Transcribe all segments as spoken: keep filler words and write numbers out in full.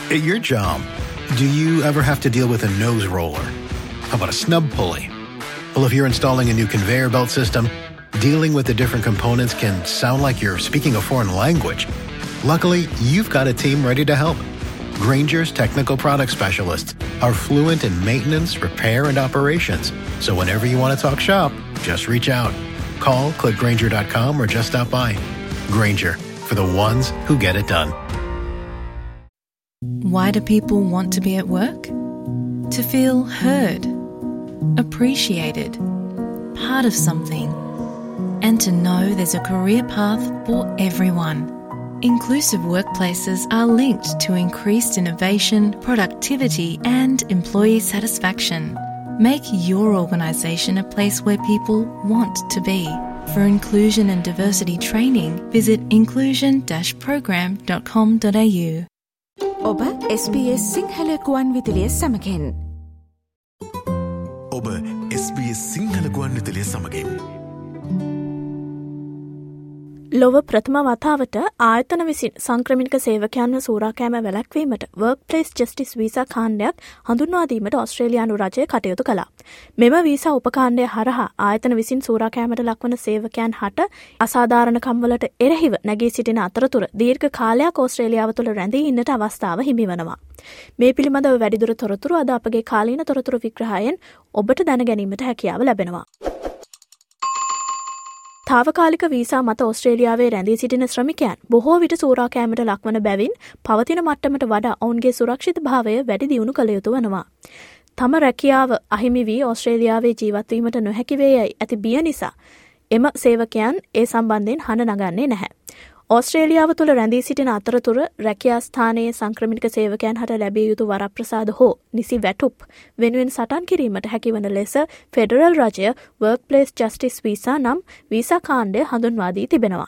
At your job, do you ever have to deal with a nose roller? How about a snub pulley? Well, if you're installing a new conveyor belt system, dealing with the different components can sound like you're speaking a foreign language. Luckily, you've got a team ready to help. Grainger's technical product specialists are fluent in maintenance, repair, and operations. So whenever you want to talk shop, just reach out. Call, click Grainger dot com, or just stop by. Grainger, for the ones who get it done. Why do people want to be at work? To feel heard, appreciated, part of something, and to know there's a career path for everyone. Inclusive workplaces are linked to increased innovation, productivity, and employee satisfaction. Make your organisation a place where people want to be. For inclusion and diversity training, visit inclusion dash program dot com dot a u. ඔබ S B S Sinhala ගුවන් විදුලිය සමගින්. ඔබ S B S Sinhala ගුවන් විදුලිය සමගින්. ලොව ප්‍රථම වතාවට ආයතන විසින් සංක්‍රමණික සේවකයන්ව සූරාකෑම වැළැක්වීමට වර්ක්ප්ලේස් ජස්ටිස් වීසා කාණ්ඩයක් හඳුන්වා දීමට ඕස්ට්‍රේලියානු රජය කටයුතු කළා. මෙම වීසා උපකාණ්ඩය හරහා ආයතන විසින් සූරාකෑමට ලක්වන සේවකයන් හට අසාධාරණකම් වලට එරෙහිව නැගී සිටින අතරතුර දීර්ඝ කාලයක් ඕස්ට්‍රේලියාව තුළ රැඳී ඉන්නට අවස්ථාව හිමි වෙනවා. මේ පිළිබඳව වැඩිදුර තොරතුරු අද අපගේ කාලීන තොරතුරු විග්‍රහයෙන් ඔබට දැන ගැනීමට හැකියාව ලැබෙනවා. තාවකාලික වීසා මත ඕස්ට්‍රේලියාවේ රැඳී සිටින ශ්‍රමිකයන් බොහෝ විට සූරාකෑමට ලක්වන බැවින් පවතින මට්ටමට වඩා ඔවුන්ගේ සුරක්ෂිත භාවය වැඩි දියුණු කළ යුතු වනවා. තම රැකියාව අහිමි වී ඕස්ට්‍රේලියාවේ ජීවත්වීමට නොහැකි වේ යයි ඇති බිය නිසා එම සේවකයන් ඒ සම්බන්ධයෙන් හඬ නගන්නේ නැහැ. ඕස්ට්‍රේලියාව තුළ රැඳී සිටින අතරතුර රැකියා ස්ථානයේ සංක්‍රමණික සේවකයන් හට ලැබිය යුතු වරප්‍රසාද හෝ නිසි වැටුප් වෙනුවෙන් සටන් කිරීමට හැකිවන ලෙස ෆෙඩරල් රජය වර්ක්ප්ලේස් ජස්ටිස් වීසා නම් වීසා කාණ්ඩය හඳුන්වා දී තිබෙනවා.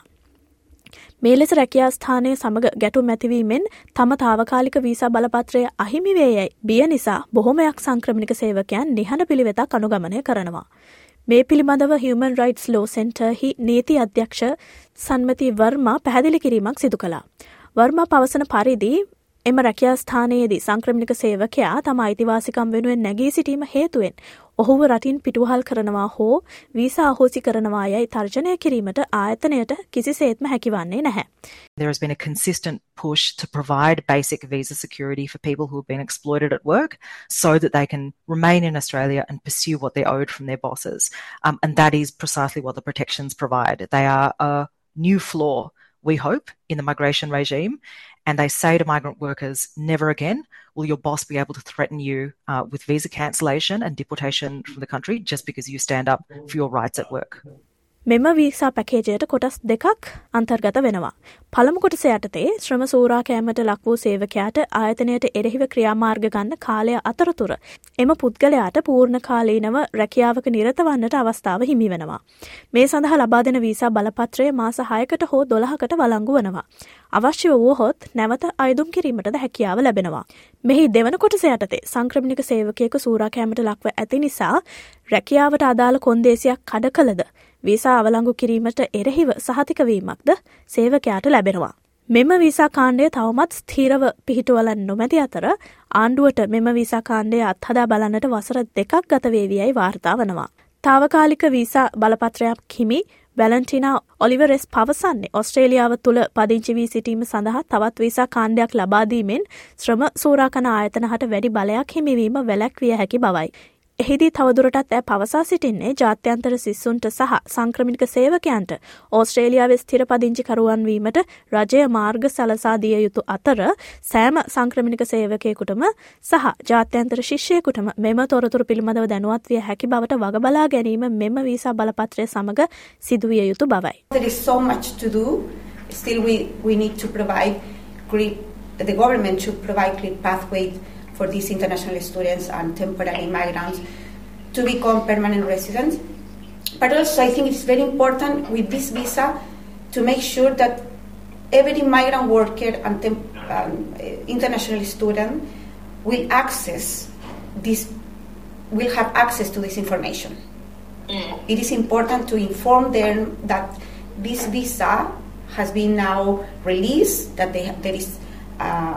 මේ ලෙස රැකියා ස්ථානයේ සමග ගැටුම් ඇතිවීමෙන් තම තාවකාලික වීසා බලපත්‍රය අහිමි වේ යයි බිය නිසා බොහොමයක් සංක්‍රමණික සේවකයන් නිහඬ පිළිවෙතක් අනුගමනය කරනවා. මේ පිළිබඳව Human Rights Law Centre හි නීති අධ්‍යක්ෂ සන්මති වර්මා පැහැදිලි කිරීමක් සිදු කළා. වර්මා පවසන පරිදි එම රැකියා ස්ථානයේදී සංක්‍රමණික සේවකයා තම අයිතිවාසිකම් වෙනුවෙන් නැගී සිටීම හේතුවෙන් ඔහුව රටින් පිටුවහල් කරනවා හෝ වීසා අහෝසි කරනවා යයි තර්ජනය කිරීමට ආයතනයට කිසිසේත්ම හැකිවන්නේ නැහැ. There has been a consistent push to provide basic visa security for people who have been exploited at work so that they can remain in Australia and pursue what they're owed from their bosses. Um, and that is precisely what the protections provide. They are a new flaw, we hope, in the migration regime. And they say to migrant workers, never again will your boss be able to threaten you uh, with visa cancellation and deportation from the country just because you stand up for your rights at work. මෙම visa පැකේජයට කොටස් දෙකක් අන්තර්ගත වෙනවා. පළමු කොටස යටතේ ශ්‍රම සූරාකෑමට ලක් වූ සේවකයාට ආයතනයට එරෙහිව ක්‍රියාමාර්ග ගන්න කාලය අතරතුර එම පුද්ගලයාට පූර්ණ කාලීනව රැකියාවක නිරත වන්නට අවස්ථාව හිමි වෙනවා. මේ සඳහා ලබා දෙන වීසා බලපත්‍රය මාස හයකට හෝ දොළහකට වළංගු වනවා. අවශ්‍ය වුවහොත් නැවත අයදුම් කිරීමටද හැකියාව ලැබෙනවා. මෙහි දෙවන කොටස යටතේ සංක්‍රමණික සේවකයෙකු සූරාකෑමට ලක්ව ඇති නිසා රැකියාවට අදාළ කොන්දේසියක් කඩ කළද වීසා අවලංගු කිරීමට එරෙහිව සහතික වීමක්ද සේවකයාට ලැබෙනවා. මෙම වීසා කාණ්ඩය තවමත් ස්ථීරව පිහිටුවල නොමැති අතර ආණ්ඩුවට මෙම වීසා කාණ්ඩය අත්හදා බලන්නට වසර දෙකක් ගත වේවියයි වාර්තා වනවා. තාවකාලික වීසා බලපත්‍රයක් හිමි වැලන්ටිනා ඔලිවරෙස් පවසන්නේ ඕස්ට්‍රේලියාව තුළ පදිංචි වී සිටීම සඳහා තවත් වීසා කාණ්ඩයක් ලබා දීමෙන් ශ්‍රම සූරාකන ආයතන හට වැඩි බලයක් හිමිවීම වැළැක්විය හැකි බවයි. එහිදී තවදුරටත් ඇය පවසා සිටින්නේ ජාත්‍යන්තර සිස්සුන්ට සහ සංක්‍රමණික සේවකයන්ට ඕස්ට්‍රේලියාවේ ස්ථිර පදිංචිකරුවන් වීමට රජය මාර්ග සලසා දිය යුතු අතර සෑම සංක්‍රමණික සේවකයෙකුටම සහ ජාත්‍යන්තර ශිෂ්‍යයෙකුටම මෙම තොරතුරු පිළිබඳව දැනුවත් විය හැකි බවට වග බලා ගැනීම මෙම වීසා බලපත්‍රය සමග සිදුවිය යුතු බවයි. There is so much to do. Still we we need to provide clear, the government should provide clear pathways for these international students and temporary migrants to become permanent residents. But also I think it's very important with this visa to make sure that every migrant worker and temp- um, international student will access this, will have access to this information. Mm. It is important to inform them that this visa has been now released, that they, there is uh,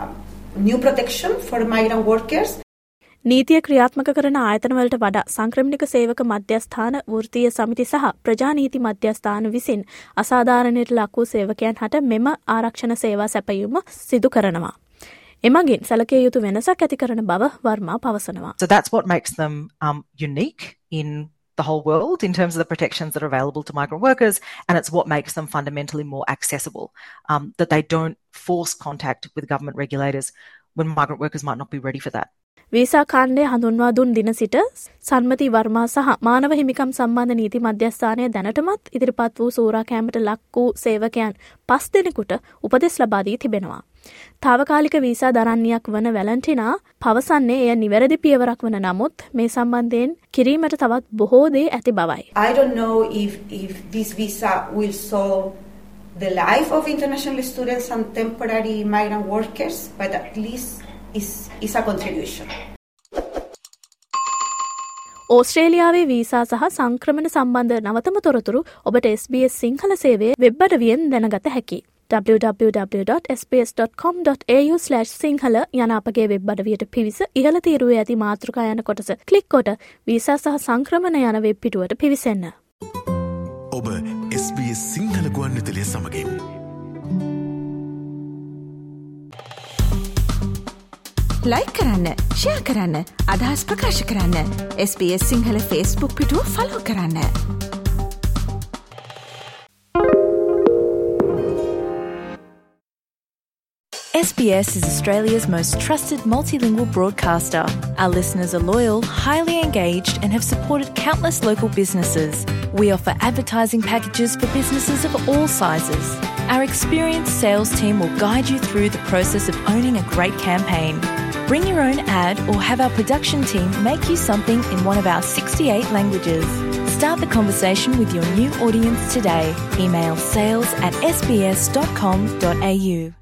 new protection for migrant workers. නීතිය ක්‍රියාත්මක කරන ආයතනවලට වඩා සංක්‍රමණික සේවක මධ්‍යස්ථාන වෘත්තීය සමිති සහ ප්‍රජානීති මධ්‍යස්ථාන විසින් අසාධාරණයට ලක් වූ සේවකයන් හට මෙම ආරක්ෂණ සේවා සැපයීම සිදු කරනවා. එමගින් සැලකිය යුතු වෙනසක් ඇති කරන බව වර්මා පවසනවා. So that's what makes them um, unique in the whole world in terms of the protections that are available to migrant workers, and it's what makes them fundamentally more accessible, um, that they don't force contact with government regulators when migrant workers might not be ready for that. Visa කාණ්ඩය හඳුන්වා දුන් දින සිට සන්මති වර්මා සහ මානව හිමිකම් සම්බන්ධ නීති මධ්‍යස්ථානය දැනටමත් ඉදිරිපත් වූ සූරා කෑමට ලක් වූ සේවකයන් පස් දෙනෙකුට උපදෙස් ලබා දී තිබෙනවා. තාවකාලික වීසා දරන්නියක් වන වැලන්ටිනා පවසන්නේ එය නිවැරදි පියවරක් වන නමුත් මේ සම්බන්ධයෙන් කිරීමට තවත් බොහෝ දේ ඇති බවයි. I don't know if if this visa will solve the life of international students and temporary migrant workers, but at least is is a contribution. ඕස්ට්‍රේලියාවේ වීසා සහ සංක්‍රමණ සම්බන්ධ නවතම තොරතුරු ඔබට S B S සිංහල සේවයේ වෙබ් අඩවියෙන් දැනගත හැකියි. w w w dot s b s dot com dot a u slash Sinhala යන අපගේ වෙබ් අඩවියට පිවිස ඉහළ තීරුවේ ඇති මාතෘකා යන කොටස ක්ලික් කොට වීසා සහ සංක්‍රමණ යන වෙබ් පිටුවට පිවිසෙන්න. ඔබ S B S සිංහල ගුවන්විදුලිය සමගින් ලයික් කරන්න, ෂෙයා කරන්න, අදහස් ප්‍රකාශ කරන්න. S B S Sinhala Facebook පිටුව ෆලෝ කරන්න. S B S is Australia's most trusted multilingual broadcaster. Our listeners are loyal, highly engaged, and have supported countless local businesses. We offer advertising packages for businesses of all sizes. Our experienced sales team will guide you through the process of owning a great campaign. Bring your own ad or have our production team make you something in one of our sixty-eight languages. Start the conversation with your new audience today. Email sales at s b s dot com dot a u.